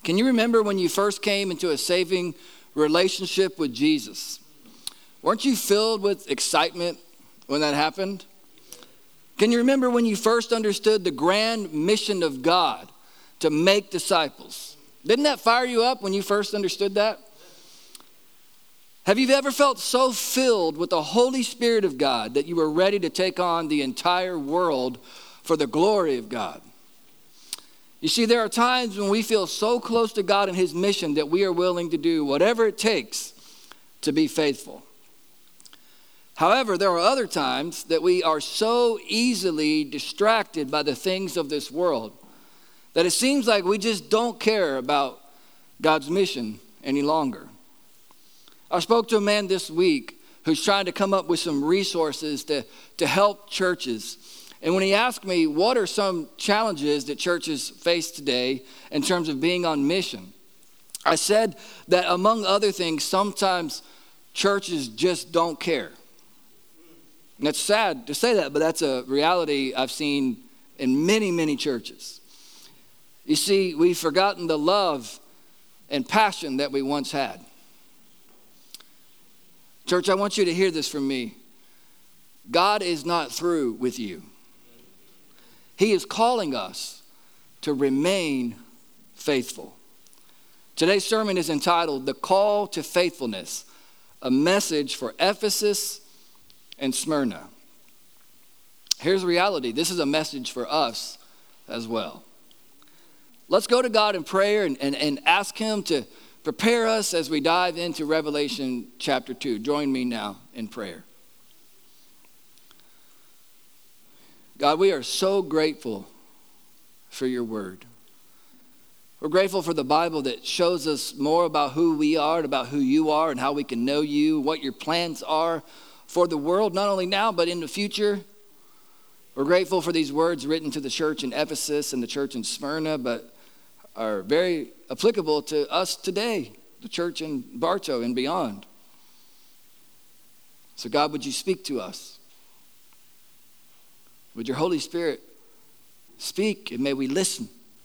Can you remember when you first came into a saving relationship with Jesus? Weren't you filled with excitement when that happened? Can you remember when you first understood the grand mission of God to make disciples? Didn't that fire you up when you first understood that? Have you ever felt so filled with the Holy Spirit of God that you were ready to take on the entire world for the glory of God? You see, there are times when we feel so close to God and his mission that we are willing to do whatever it takes to be faithful. However, there are other times that we are so easily distracted by the things of this world that it seems like we just don't care about God's mission any longer. I spoke to a man this week who's trying to come up with some resources to help churches. And when he asked me, what are some challenges that churches face today in terms of being on mission? I said that among other things, sometimes churches just don't care. And it's sad to say that, but that's a reality I've seen in many, many churches. You see, we've forgotten the love and passion that we once had. Church, I want you to hear this from me. God is not through with you. He is calling us to remain faithful. Today's sermon is entitled, The Call to Faithfulness, a message for Ephesus and Smyrna. Here's the reality. This is a message for us as well. Let's go to God in prayer and ask him to prepare us as we dive into Revelation chapter 2. Join me now in prayer. God, we are so grateful for your word. We're grateful for the Bible that shows us more about who we are and about who you are and how we can know you, what your plans are for the world, not only now, but in the future. We're grateful for these words written to the church in Ephesus and the church in Smyrna, but are very applicable to us today, the church in Bartow and beyond. So God, would you speak to us? Would your Holy Spirit speak, and may we listen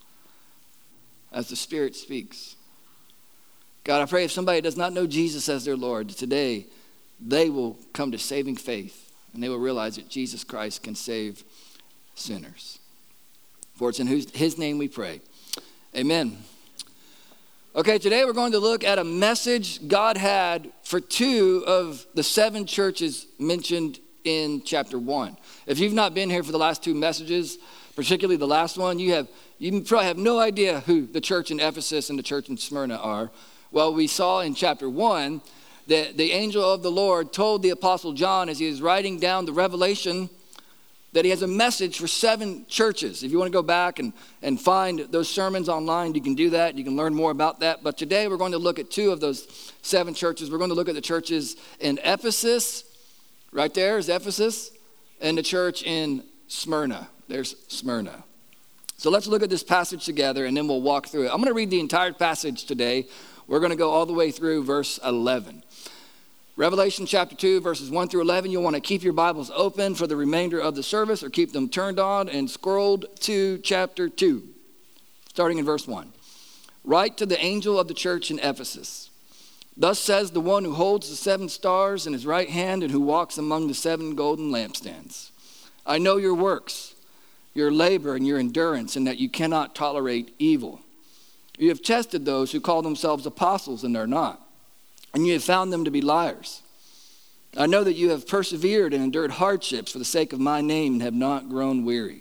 as the Spirit speaks. God, I pray if somebody does not know Jesus as their Lord, today they will come to saving faith, and they will realize that Jesus Christ can save sinners. For it's in his name we pray. Amen. Okay, today we're going to look at a message God had for 2 of the 7 churches mentioned in chapter 1. If you've not been here for the last 2 messages, particularly the last one, you probably have no idea who the church in Ephesus and the church in Smyrna are. Well, we saw in chapter 1 that the angel of the Lord told the apostle John as he was writing down the revelation that he has a message for 7 churches. If you want to go back and find those sermons online, you can do that. You can learn more about that. But today we're going to look at 2 of those 7 churches. We're going to look at the churches in Ephesus. Right there is Ephesus. And the church in Smyrna. There's Smyrna. So let's look at this passage together and then we'll walk through it. I'm going to read the entire passage today. We're going to go all the way through verse 11. Revelation chapter 2, verses 1 through 11. You'll want to keep your Bibles open for the remainder of the service or keep them turned on and scrolled to chapter 2, starting in verse 1. Write to the angel of the church in Ephesus. Thus says the one who holds the 7 stars in his right hand and who walks among the 7 golden lampstands. I know your works, your labor and your endurance, and that you cannot tolerate evil. You have tested those who call themselves apostles and are not, and you have found them to be liars. I know that you have persevered and endured hardships for the sake of my name and have not grown weary.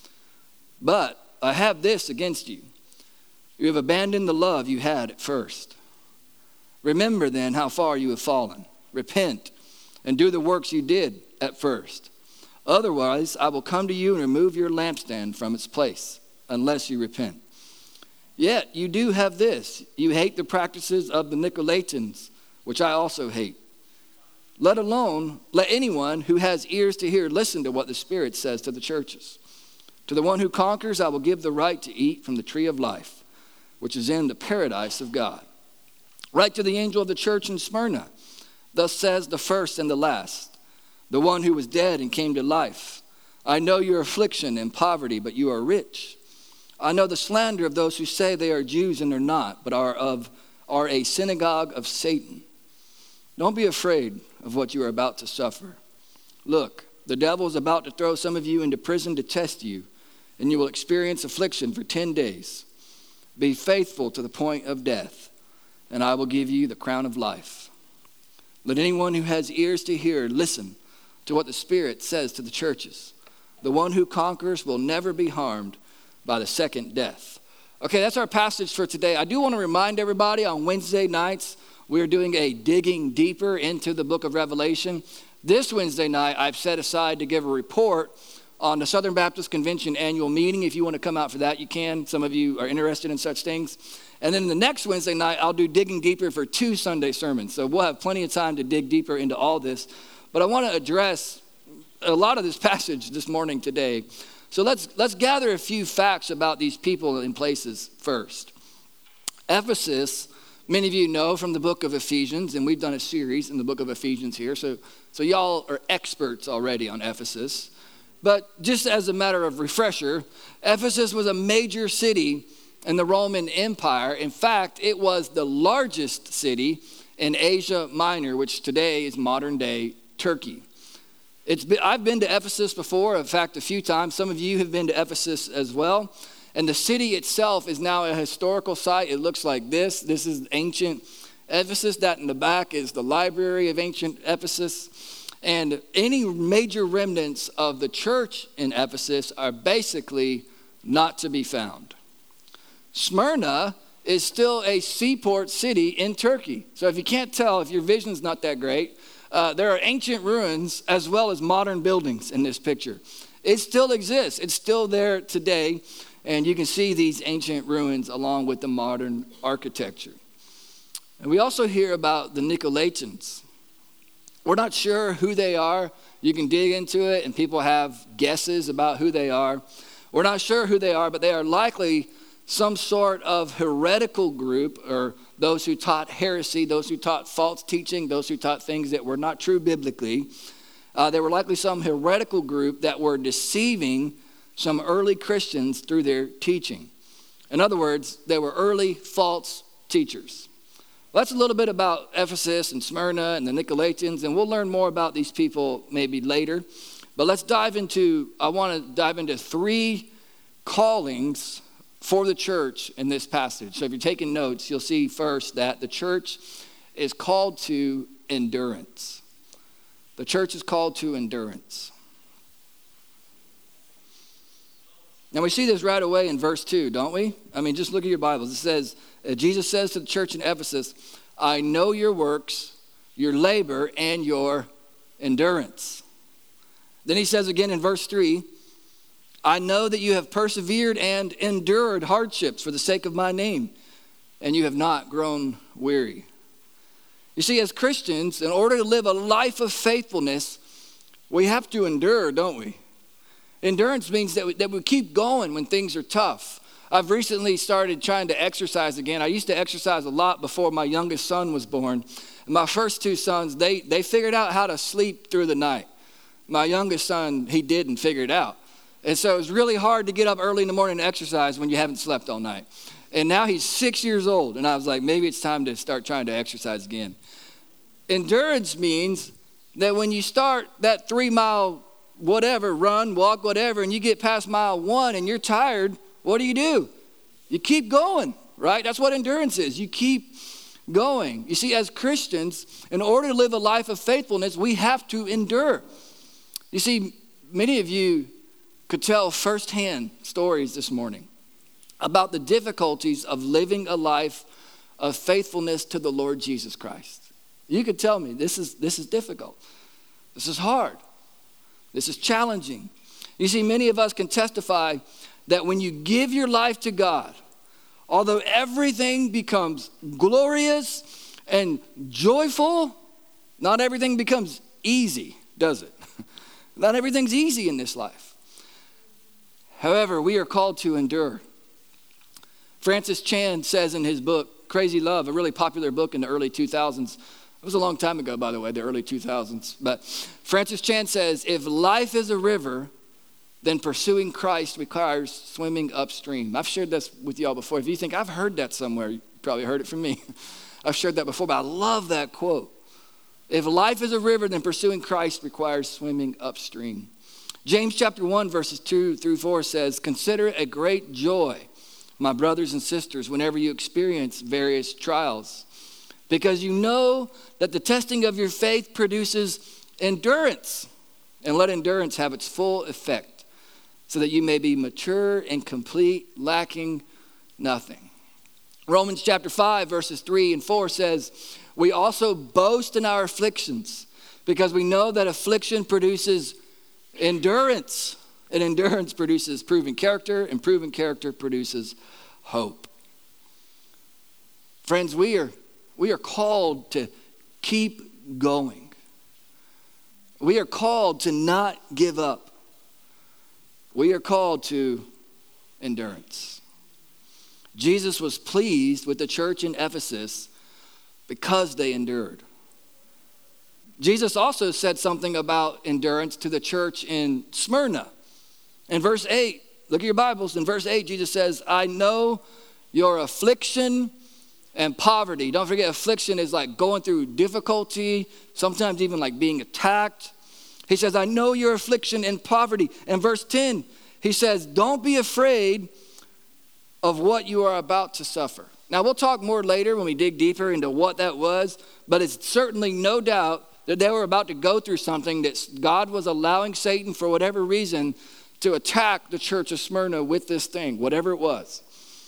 But I have this against you. You have abandoned the love you had at first. Remember then how far you have fallen. Repent and do the works you did at first. Otherwise, I will come to you and remove your lampstand from its place, unless you repent. Yet you do have this. You hate the practices of the Nicolaitans, which I also hate. Let anyone who has ears to hear listen to what the Spirit says to the churches. To the one who conquers, I will give the right to eat from the tree of life, which is in the paradise of God. Write to the angel of the church in Smyrna. Thus says the first and the last, the one who was dead and came to life. I know your affliction and poverty, but you are rich. I know the slander of those who say they are Jews and are not, but are a synagogue of Satan. Don't be afraid of what you are about to suffer. Look, the devil is about to throw some of you into prison to test you, and you will experience affliction for 10 days. Be faithful to the point of death, and I will give you the crown of life. Let anyone who has ears to hear listen to what the Spirit says to the churches. The one who conquers will never be harmed by the second death. Okay, that's our passage for today. I do want to remind everybody on Wednesday nights, we're doing a digging deeper into the book of Revelation. This Wednesday night, I've set aside to give a report on the Southern Baptist Convention annual meeting. If you want to come out for that, you can. Some of you are interested in such things. And then the next Wednesday night, I'll do digging deeper for 2 Sunday sermons. So we'll have plenty of time to dig deeper into all this. But I want to address a lot of this passage this morning today. So let's gather a few facts about these people and places first. Ephesus, many of you know from the book of Ephesians, and we've done a series in the book of Ephesians here. So y'all are experts already on Ephesus. But just as a matter of refresher, Ephesus was a major city in the Roman Empire. In fact, it was the largest city in Asia Minor, which today is modern-day Turkey. I've been to Ephesus before, in fact, a few times. Some of you have been to Ephesus as well. And the city itself is now a historical site. It looks like this. This is ancient Ephesus. That in the back is the library of ancient Ephesus. And any major remnants of the church in Ephesus are basically not to be found. Smyrna is still a seaport city in Turkey. So if you can't tell, if your vision's not that great, there are ancient ruins as well as modern buildings in this picture. It still exists. It's still there today. And you can see these ancient ruins along with the modern architecture. And we also hear about the Nicolaitans. We're not sure who they are. You can dig into it and people have guesses about who they are. We're not sure who they are, but they are likely some sort of heretical group, or those who taught heresy, those who taught false teaching, those who taught things that were not true biblically. They were likely some heretical group that were deceiving some early Christians through their teaching. In other words, they were early false teachers. Well, that's a little bit about Ephesus and Smyrna and the Nicolaitans, and we'll learn more about these people maybe later. But I want to dive into 3 callings for the church in this passage. So if you're taking notes, you'll see first that the church is called to endurance. The church is called to endurance. Now we see this right away in verse 2, don't we? I mean, just look at your Bibles. It says, Jesus says to the church in Ephesus, I know your works, your labor, and your endurance. Then he says again in verse 3, I know that you have persevered and endured hardships for the sake of my name, and you have not grown weary. You see, as Christians, in order to live a life of faithfulness, we have to endure, don't we? Endurance means that we keep going when things are tough. I've recently started trying to exercise again. I used to exercise a lot before my youngest son was born. And my first 2 sons, they figured out how to sleep through the night. My youngest son, he didn't figure it out. And so it was really hard to get up early in the morning to exercise when you haven't slept all night. And now he's 6 years old. And I was like, maybe it's time to start trying to exercise again. Endurance means that when you start that 3-mile whatever, run, walk, whatever, and you get past mile 1 and you're tired, what do? You keep going, right? That's what endurance is. You keep going. You see, as Christians, in order to live a life of faithfulness, we have to endure. You see, many of you could tell firsthand stories this morning about the difficulties of living a life of faithfulness to the Lord Jesus Christ. You could tell me this is difficult. This is hard. This is challenging. You see, many of us can testify that when you give your life to God, although everything becomes glorious and joyful, not everything becomes easy, does it? Not everything's easy in this life. However, we are called to endure. Francis Chan says in his book, Crazy Love, a really popular book in the early 2000s. It was a long time ago, by the way, the early 2000s. But Francis Chan says, if life is a river, then pursuing Christ requires swimming upstream. I've shared this with y'all before. If you think I've heard that somewhere, you probably heard it from me. I've shared that before, but I love that quote. If life is a river, then pursuing Christ requires swimming upstream. James chapter 1, verses 2 through 4 says, "Consider it a great joy, my brothers and sisters, whenever you experience various trials, because you know that the testing of your faith produces endurance. And let endurance have its full effect, so that you may be mature and complete, lacking nothing." Romans chapter 5, verses 3 and 4 says, "We also boast in our afflictions, because we know that affliction produces endurance, and endurance produces proven character, and proven character produces hope." Friends, we are called to keep going. We are called to not give up. We are called to endurance. Jesus was pleased with the church in Ephesus because they endured. Jesus also said something about endurance to the church in Smyrna. In verse 8, look at your Bibles. In verse 8, Jesus says, "I know your affliction and poverty." Don't forget, affliction is like going through difficulty, sometimes even like being attacked. He says, "I know your affliction and poverty." And verse 10, he says, "Don't be afraid of what you are about to suffer." Now, we'll talk more later when we dig deeper into what that was, but it's certainly no doubt that they were about to go through something that God was allowing Satan, for whatever reason, to attack the church of Smyrna with this thing, whatever it was.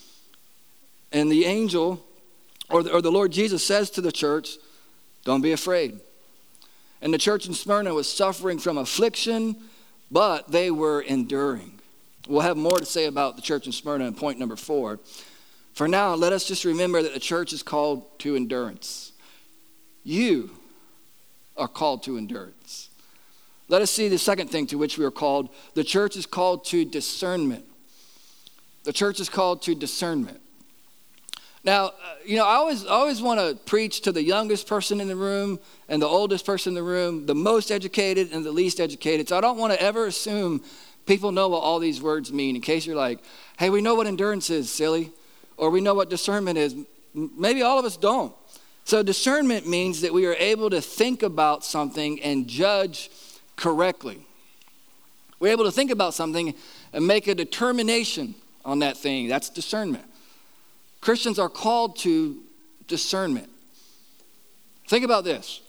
And the angel, or the Lord Jesus says to the church, "Don't be afraid." And the church in Smyrna was suffering from affliction, but they were enduring. We'll have more to say about the church in Smyrna in point number 4. For now, let us just remember that the church is called to endurance. You are called to endurance. Let us see the second thing to which we are called. The church is called to discernment. The church is called to discernment. Now, I always want to preach to the youngest person in the room and the oldest person in the room, the most educated and the least educated. So I don't want to ever assume people know what all these words mean, in case you're like, "Hey, we know what endurance is, silly," or "We know what discernment is." Maybe all of us don't. So discernment means that we are able to think about something and judge correctly. We're able to think about something and make a determination on that thing. That's discernment. Christians are called to discernment. Think about this.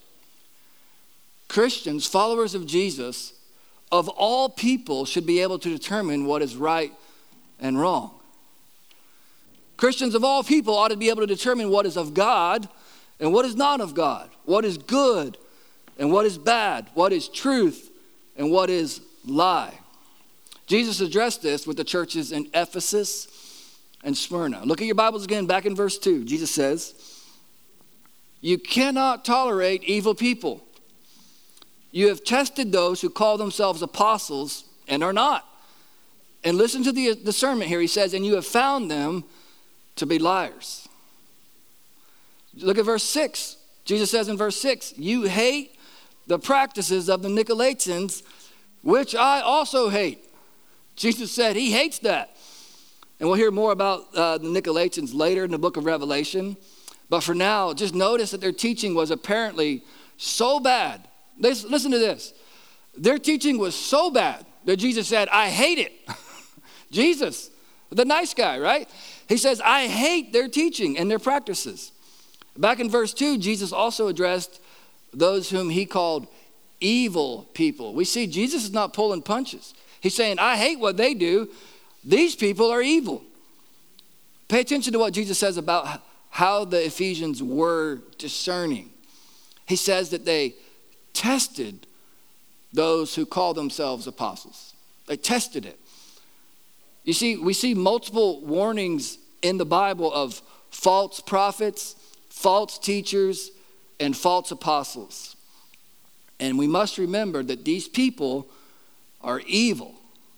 Christians, followers of Jesus, of all people, should be able to determine what is right and wrong. Christians of all people ought to be able to determine what is of God and what is not of God, what is good and what is bad, what is truth and what is lie. Jesus addressed this with the churches in Ephesus and Smyrna. Look at your Bibles again, back in verse 2. Jesus says, "You cannot tolerate evil people. You have tested those who call themselves apostles and are not." And listen to the discernment here. He says, "And you have found them to be liars." Look at verse 6. Jesus says in verse 6, "You hate the practices of the Nicolaitans, which I also hate." Jesus said he hates that. And we'll hear more about the Nicolaitans later in the book of Revelation. But for now, just notice that their teaching was apparently so bad. Listen to this. Their teaching was so bad that Jesus said, "I hate it." Jesus, the nice guy, right? He says, "I hate their teaching and their practices." Back in verse 2, Jesus also addressed those whom he called evil people. We see Jesus is not pulling punches. He's saying, "I hate what they do. These people are evil." Pay attention to what Jesus says about how the Ephesians were discerning. He says that they tested those who call themselves apostles. They tested it. You see, we see multiple warnings in the Bible of false prophets, false teachers, and false apostles. And we must remember that these people are evil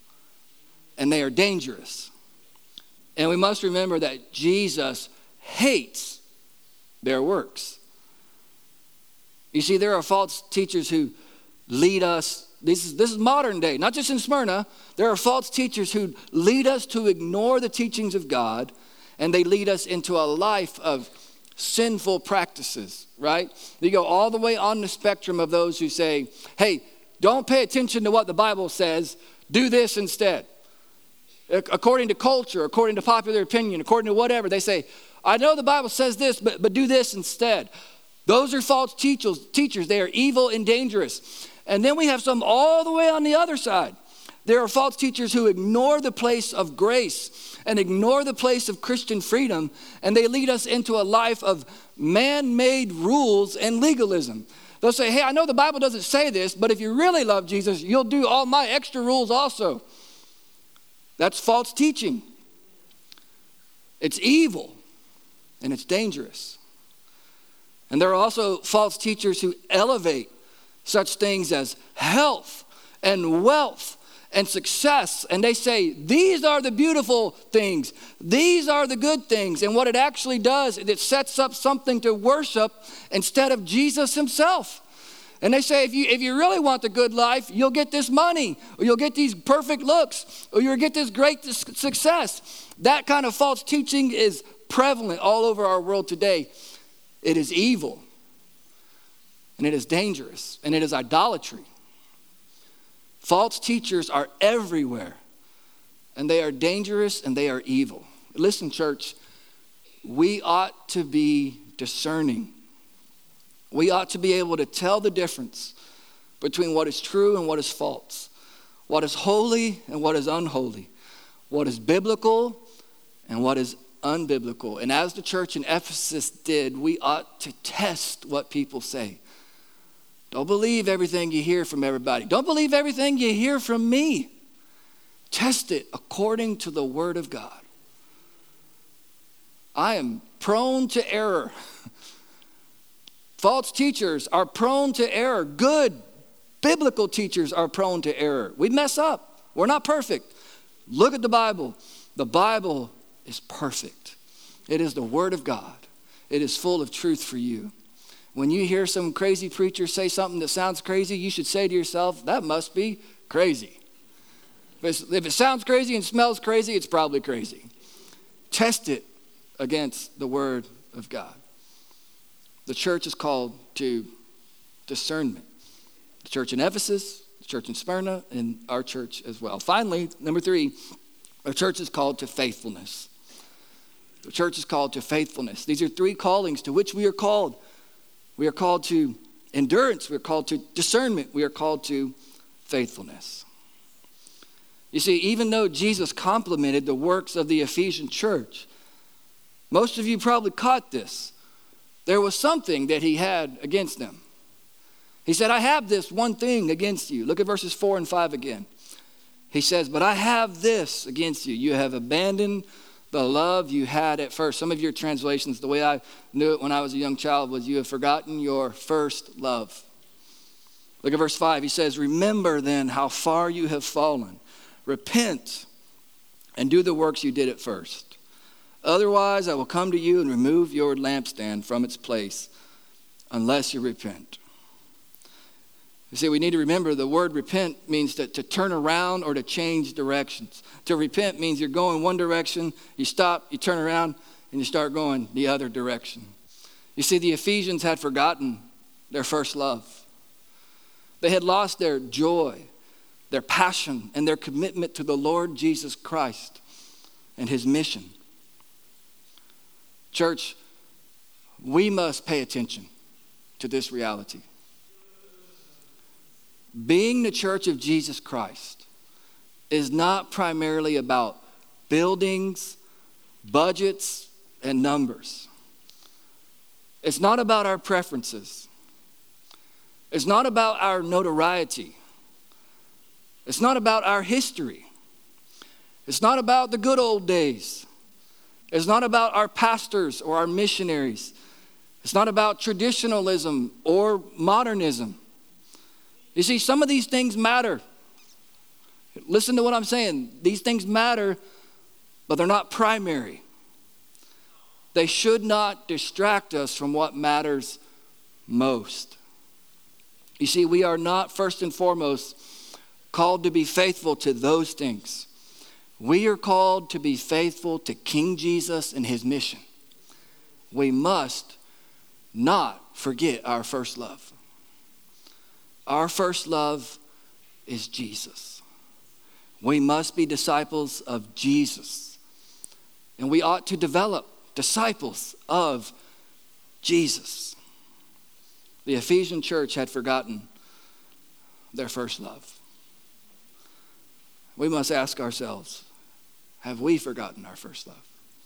and they are dangerous. And we must remember that Jesus hates their works. You see, there are false teachers who lead us This is modern day, not just in Smyrna. There are false teachers who lead us to ignore the teachings of God, and they lead us into a life of sinful practices, right? You go all the way on the spectrum of those who say, hey, don't pay attention to what the Bible says. Do this instead. According to culture, according to popular opinion, according to whatever, they say, I know the Bible says this, but do this instead. Those are false teachers. They are evil and dangerous. And then we have some all the way on the other side. There are false teachers who ignore the place of grace and ignore the place of Christian freedom, and they lead us into a life of man-made rules and legalism. They'll say, hey, I know the Bible doesn't say this, but if you really love Jesus, you'll do all my extra rules also. That's false teaching. It's evil, and it's dangerous. And there are also false teachers who elevate such things as health and wealth and success. And they say, these are the beautiful things. These are the good things. And what it actually does is it sets up something to worship instead of Jesus himself. And they say, if you really want the good life, you'll get this money, or you'll get these perfect looks, or you'll get this great success. That kind of false teaching is prevalent all over our world today. It is evil, and it is dangerous, and it is idolatry. False teachers are everywhere, and they are dangerous, and they are evil. Listen, church, we ought to be discerning. We ought to be able to tell the difference between what is true and what is false, what is holy and what is unholy, what is biblical and what is unbiblical. And as the church in Ephesus did, we ought to test what people say. Don't believe everything you hear from everybody. Don't believe everything you hear from me. Test it according to the word of God. I am prone to error. False teachers are prone to error. Good biblical teachers are prone to error. We mess up. We're not perfect. Look at the Bible. The Bible is perfect. It is the word of God. It is full of truth for you. When you hear some crazy preacher say something that sounds crazy, you should say to yourself, that must be crazy. If it sounds crazy and smells crazy, it's probably crazy. Test it against the word of God. The church is called to discernment. The church in Ephesus, the church in Smyrna, and our church as well. Finally, number 3, our church is called to faithfulness. The church is called to faithfulness. These are 3 callings to which we are called. We are called to endurance. We are called to discernment. We are called to faithfulness. You see, even though Jesus complimented the works of the Ephesian church, most of you probably caught this. There was something that he had against them. He said, I have this one thing against you. Look at verses 4 and 5 again. He says, but I have this against you. You have abandoned the love you had at first. Some of your translations, the way I knew it when I was a young child, was you have forgotten your first love. Look at verse 5. He says, remember then how far you have fallen. Repent and do the works you did at first. Otherwise, I will come to you and remove your lampstand from its place unless you repent. You see, we need to remember the word repent means to turn around or to change directions. To repent means you're going one direction, you stop, you turn around, and you start going the other direction. You see, the Ephesians had forgotten their first love. They had lost their joy, their passion, and their commitment to the Lord Jesus Christ and his mission. Church, we must pay attention to this reality. Being the church of Jesus Christ is not primarily about buildings, budgets, and numbers. It's not about our preferences. It's not about our notoriety. It's not about our history. It's not about the good old days. It's not about our pastors or our missionaries. It's not about traditionalism or modernism. You see, some of these things matter. Listen to what I'm saying. These things matter, but they're not primary. They should not distract us from what matters most. You see, we are not first and foremost called to be faithful to those things. We are called to be faithful to King Jesus and his mission. We must not forget our first love. Our first love is Jesus. We must be disciples of Jesus. And we ought to develop disciples of Jesus. The Ephesian church had forgotten their first love. We must ask ourselves, have we forgotten our first love?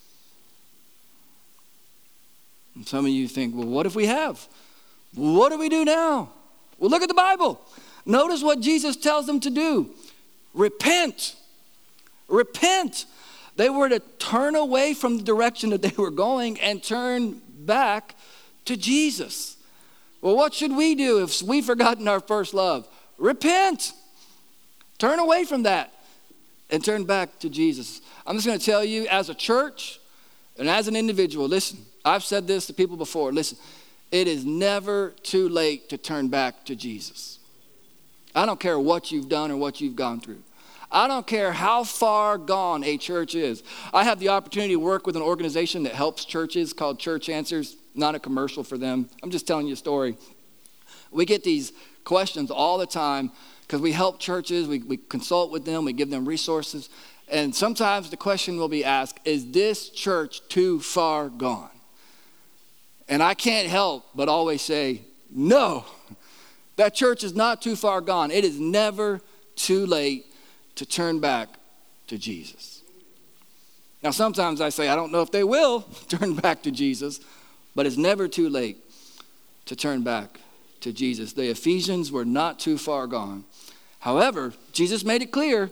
And some of you think, well, what if we have? What do we do now? Well, look at the Bible. Notice what Jesus tells them to do. Repent. Repent. They were to turn away from the direction that they were going and turn back to Jesus. Well, what should we do if we've forgotten our first love? Repent. Turn away from that and turn back to Jesus. I'm just going to tell you, as a church and as an individual, listen, I've said this to people before. Listen, it is never too late to turn back to Jesus. I don't care what you've done or what you've gone through. I don't care how far gone a church is. I have the opportunity to work with an organization that helps churches called Church Answers. Not a commercial for them. I'm just telling you a story. We get these questions all the time because we help churches. We consult with them. We give them resources. And sometimes the question will be asked, is this church too far gone? And I can't help but always say, no, that church is not too far gone. It is never too late to turn back to Jesus. Now, sometimes I say, I don't know if they will turn back to Jesus, but it's never too late to turn back to Jesus. The Ephesians were not too far gone. However, Jesus made it clear,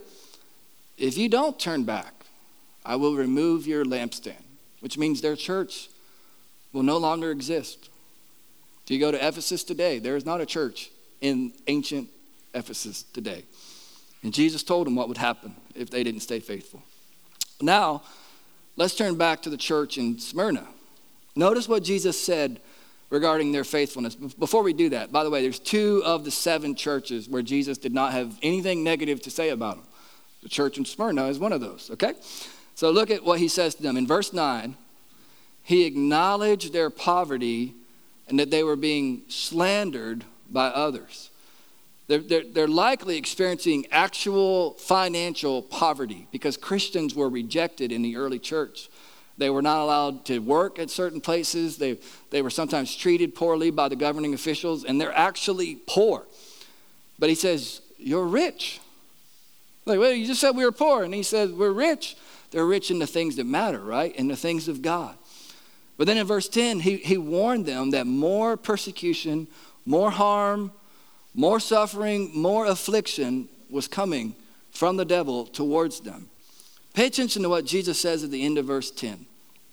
if you don't turn back, I will remove your lampstand, which means their church will no longer exist. If you go to Ephesus today, there is not a church in ancient Ephesus today. And Jesus told them what would happen if they didn't stay faithful. Now, let's turn back to the church in Smyrna. Notice what Jesus said regarding their faithfulness. Before we do that, by the way, there's 2 of the 7 churches where Jesus did not have anything negative to say about them. The church in Smyrna is one of those, okay? So look at what he says to them. In verse 9, he acknowledged their poverty and that they were being slandered by others. They're likely experiencing actual financial poverty because Christians were rejected in the early church. They were not allowed to work at certain places. They were sometimes treated poorly by the governing officials, and they're actually poor. But he says, you're rich. Like, well, you just said we were poor. And he says, we're rich. They're rich in the things that matter, right? In the things of God. But then in verse 10, he warned them that more persecution, more harm, more suffering, more affliction was coming from the devil towards them. Pay attention to what Jesus says at the end of verse 10.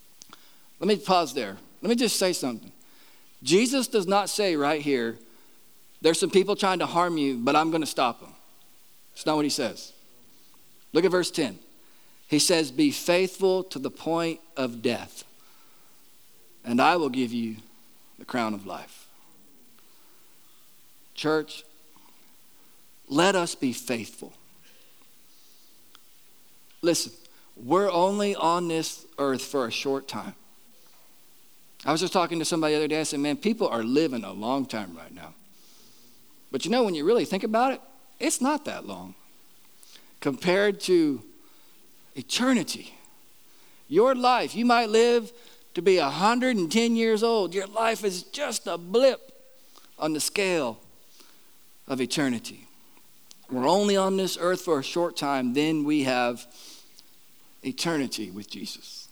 Let me pause there. Let me just say something. Jesus does not say right here, there's some people trying to harm you, but I'm going to stop them. That's not what he says. Look at verse 10. He says, be faithful to the point of death, and I will give you the crown of life. Church, let us be faithful. Listen, we're only on this earth for a short time. I was just talking to somebody the other day. I said, man, people are living a long time right now. But you know, when you really think about it, it's not that long compared to eternity. Your life, you might live to be 110 years old. Your life is just a blip on the scale of eternity. We're only on this earth for a short time, then we have eternity with Jesus.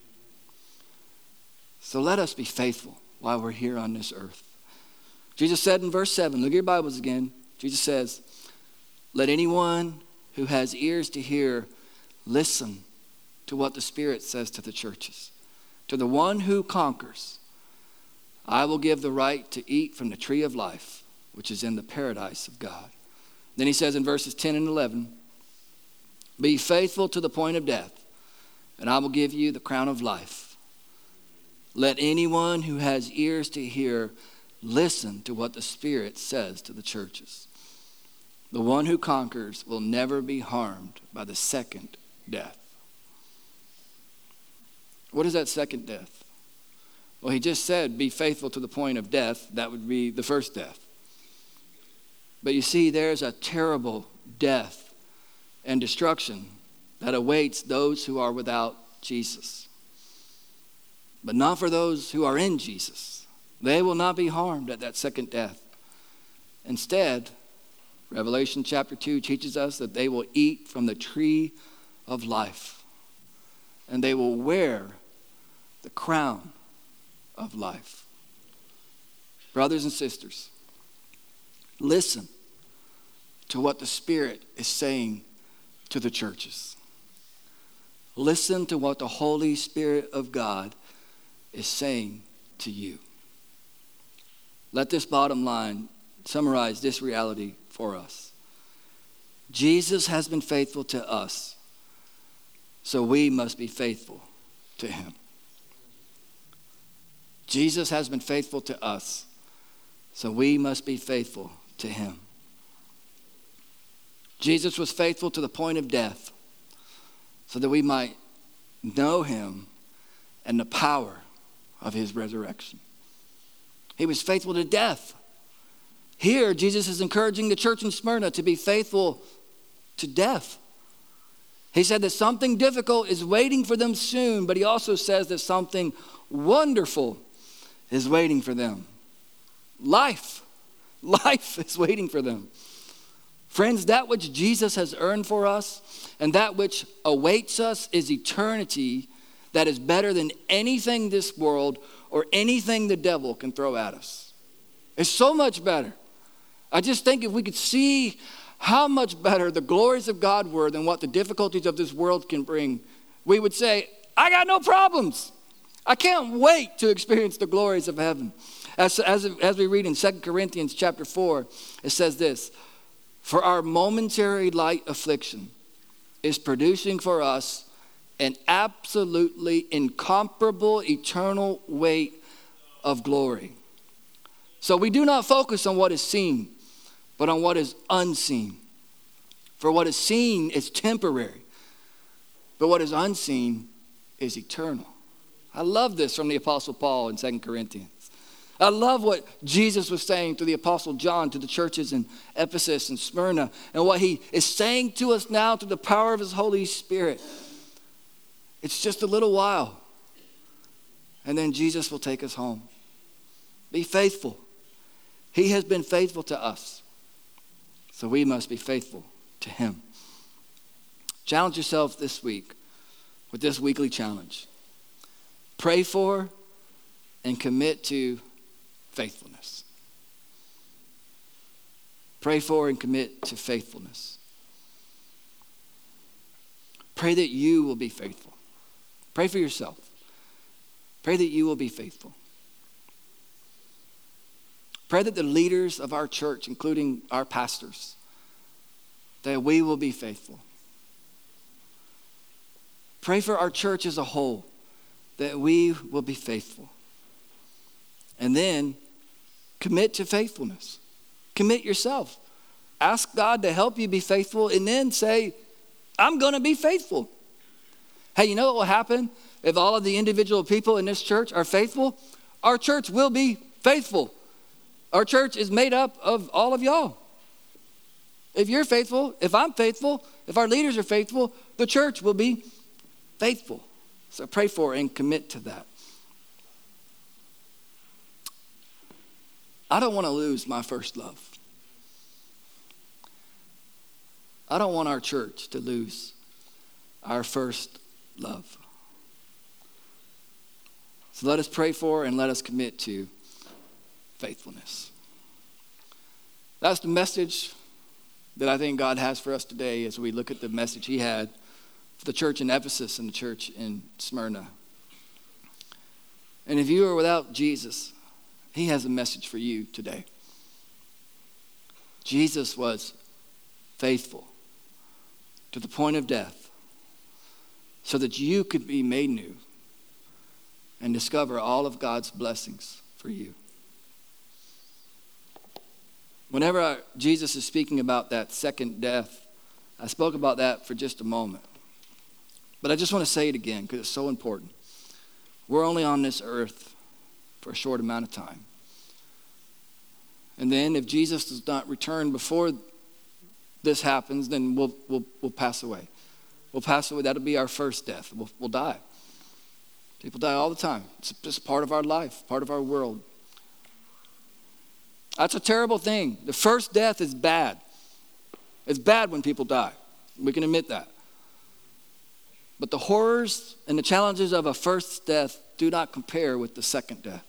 So let us be faithful while we're here on this earth. Jesus said in verse 7, look at your Bibles again. Jesus says, let anyone who has ears to hear listen to what the Spirit says to the churches. To the one who conquers, I will give the right to eat from the tree of life, which is in the paradise of God. Then he says in verses 10 and 11, be faithful to the point of death, and I will give you the crown of life. Let anyone who has ears to hear listen to what the Spirit says to the churches. The one who conquers will never be harmed by the second death. What is that second death? Well, he just said, be faithful to the point of death. That would be the first death. But you see, there's a terrible death and destruction that awaits those who are without Jesus. But not for those who are in Jesus. They will not be harmed at that second death. Instead, Revelation chapter 2 teaches us that they will eat from the tree of life. And they will wear the crown of life. Brothers and sisters, listen to what the Spirit is saying to the churches. Listen to what the Holy Spirit of God is saying to you. Let this bottom line summarize this reality for us. Jesus has been faithful to us, so we must be faithful to him. Jesus has been faithful to us, so we must be faithful to him. Jesus was faithful to the point of death so that we might know him and the power of his resurrection. He was faithful to death. Here, Jesus is encouraging the church in Smyrna to be faithful to death. He said that something difficult is waiting for them soon, but he also says that something wonderful is waiting for them. Life is waiting for them. Friends, that which Jesus has earned for us and that which awaits us is eternity that is better than anything this world or anything the devil can throw at us. It's so much better. I just think if we could see how much better the glories of God were than what the difficulties of this world can bring, we would say, I got no problems. I can't wait to experience the glories of heaven. As we read in 2 Corinthians chapter 4, it says this, for our momentary light affliction is producing for us an absolutely incomparable eternal weight of glory. So we do not focus on what is seen, but on what is unseen. For what is seen is temporary, but what is unseen is eternal. I love this from the Apostle Paul in 2 Corinthians. I love what Jesus was saying to the Apostle John, to the churches in Ephesus and Smyrna, and what he is saying to us now through the power of his Holy Spirit. It's just a little while, and then Jesus will take us home. Be faithful. He has been faithful to us, so we must be faithful to him. Challenge yourself this week with this weekly challenge. Pray for and commit to faithfulness. Pray for and commit to faithfulness. Pray that you will be faithful. Pray for yourself. Pray that you will be faithful. Pray that the leaders of our church, including our pastors, that we will be faithful. Pray for our church as a whole, that we will be faithful. And then commit to faithfulness. Commit yourself. Ask God to help you be faithful and then say, I'm going to be faithful. Hey, you know what will happen if all of the individual people in this church are faithful? Our church will be faithful. Our church is made up of all of y'all. If you're faithful, if I'm faithful, if our leaders are faithful, the church will be faithful. So pray for and commit to that. I don't want to lose my first love. I don't want our church to lose our first love. So let us pray for and let us commit to faithfulness. That's the message that I think God has for us today as we look at the message he had for the church in Ephesus and the church in Smyrna. And if you are without Jesus, he has a message for you today. Jesus was faithful to the point of death so that you could be made new and discover all of God's blessings for you. Whenever Jesus is speaking about that second death, I spoke about that for just a moment. But I just want to say it again because it's so important. We're only on this earth for a short amount of time. And then if Jesus does not return before this happens, then we'll pass away. We'll pass away. That'll be our first death. We'll die. People die all the time. It's just part of our life, part of our world. That's a terrible thing. The first death is bad. It's bad when people die. We can admit that. But the horrors and the challenges of a first death do not compare with the second death.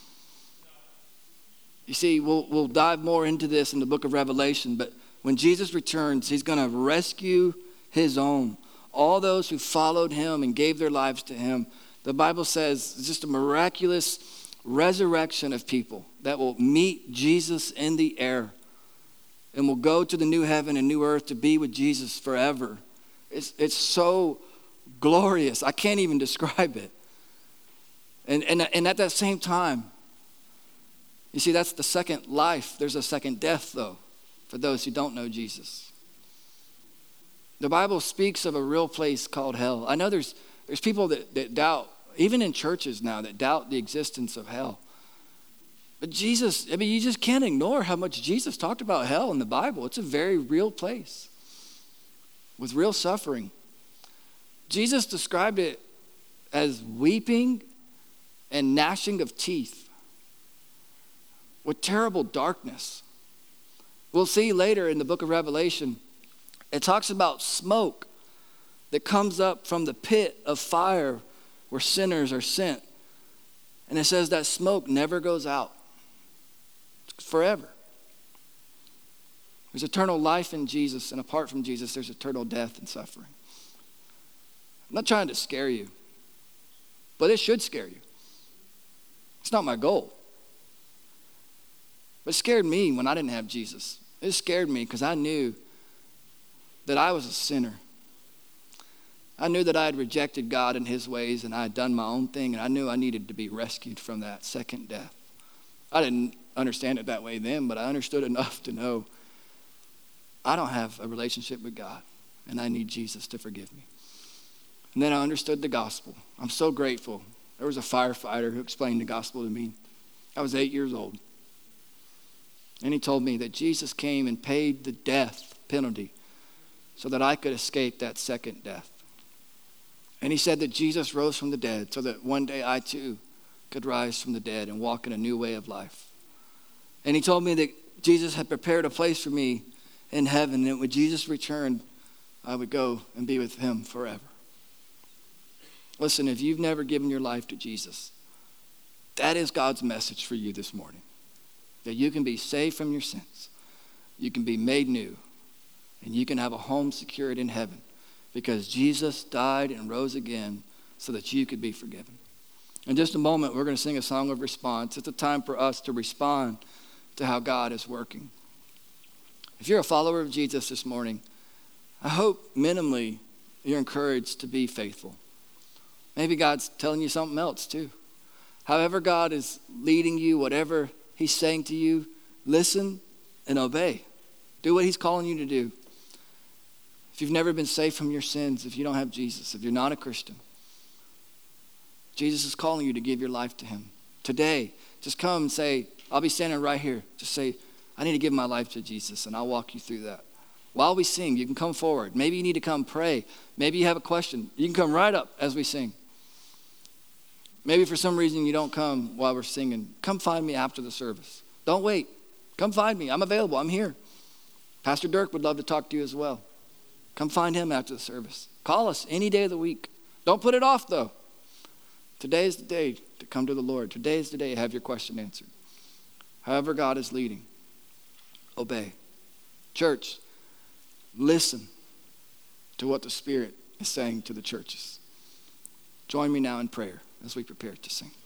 You see, we'll dive more into this in the book of Revelation, but when Jesus returns, he's going to rescue his own. All those who followed him and gave their lives to him. The Bible says it's just a miraculous resurrection of people that will meet Jesus in the air and will go to the new heaven and new earth to be with Jesus forever. It's so glorious. I can't even describe it. And at that same time, you see, that's the second life. There's a second death, though, for those who don't know Jesus. The Bible speaks of a real place called hell. I know there's people that doubt, even in churches now, that doubt the existence of hell. But Jesus, you just can't ignore how much Jesus talked about hell in the Bible. It's a very real place with real suffering. Jesus described it as weeping and gnashing of teeth with terrible darkness. We'll see later in the book of Revelation, it talks about smoke that comes up from the pit of fire where sinners are sent. And it says that smoke never goes out. It's forever. There's eternal life in Jesus, and apart from Jesus, there's eternal death and suffering. I'm not trying to scare you, but it should scare you. It's not my goal. But it scared me when I didn't have Jesus. It scared me because I knew that I was a sinner. I knew that I had rejected God and his ways, and I had done my own thing, and I knew I needed to be rescued from that second death. I didn't understand it that way then, but I understood enough to know I don't have a relationship with God, and I need Jesus to forgive me. And then I understood the gospel. I'm so grateful. There was a firefighter who explained the gospel to me. I was 8 years old. And he told me that Jesus came and paid the death penalty so that I could escape that second death. And he said that Jesus rose from the dead so that one day I too could rise from the dead and walk in a new way of life. And he told me that Jesus had prepared a place for me in heaven, and when Jesus returned, I would go and be with him forever. Listen, if you've never given your life to Jesus, that is God's message for you this morning. That you can be saved from your sins. You can be made new. And you can have a home secured in heaven because Jesus died and rose again so that you could be forgiven. In just a moment, we're going to sing a song of response. It's a time for us to respond to how God is working. If you're a follower of Jesus this morning, I hope minimally you're encouraged to be faithful. Maybe God's telling you something else too. However God is leading you, whatever he's saying to you, listen and obey. Do what he's calling you to do. If you've never been saved from your sins, if you don't have Jesus, if you're not a Christian, Jesus is calling you to give your life to him. Today, just come and say, I'll be standing right here. Just say, I need to give my life to Jesus, and I'll walk you through that. While we sing, you can come forward. Maybe you need to come pray. Maybe you have a question. You can come right up as we sing. Maybe for some reason you don't come while we're singing. Come find me after the service. Don't wait. Come find me. I'm available. I'm here. Pastor Dirk would love to talk to you as well. Come find him after the service. Call us any day of the week. Don't put it off, though. Today is the day to come to the Lord. Today is the day to have your question answered. However God is leading, obey. Church, listen to what the Spirit is saying to the churches. Join me now in prayer as we prepare to sing.